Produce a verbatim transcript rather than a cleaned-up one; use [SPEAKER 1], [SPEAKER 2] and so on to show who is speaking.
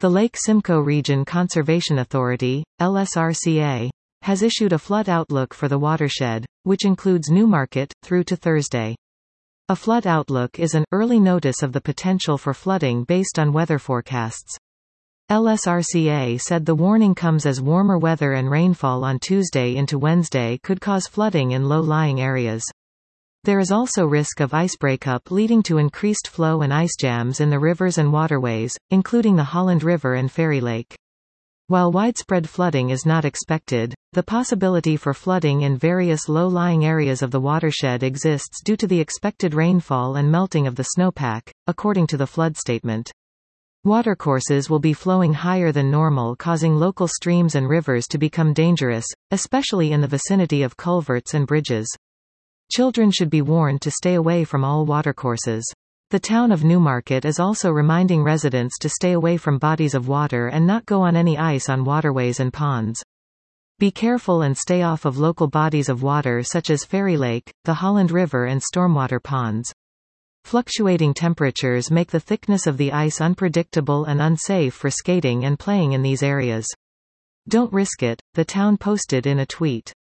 [SPEAKER 1] The Lake Simcoe Region Conservation Authority, L S R C A, has issued a flood outlook for the watershed, which includes Newmarket, through to Thursday. A flood outlook is an early notice of the potential for flooding based on weather forecasts. L S R C A said the warning comes as warmer weather and rainfall on Tuesday into Wednesday could cause flooding in low-lying areas. There is also risk of ice breakup leading to increased flow and ice jams in the rivers and waterways, including the Holland River and Fairy Lake. While widespread flooding is not expected, the possibility for flooding in various low-lying areas of the watershed exists due to the expected rainfall and melting of the snowpack, according to the flood statement. Watercourses will be flowing higher than normal, causing local streams and rivers to become dangerous, especially in the vicinity of culverts and bridges. Children should be warned to stay away from all watercourses. The town of Newmarket is also reminding residents to stay away from bodies of water and not go on any ice on waterways and ponds. Be careful and stay off of local bodies of water such as Fairy Lake, the Holland River and stormwater ponds. Fluctuating temperatures make the thickness of the ice unpredictable and unsafe for skating and playing in these areas. Don't risk it, the town posted in a tweet.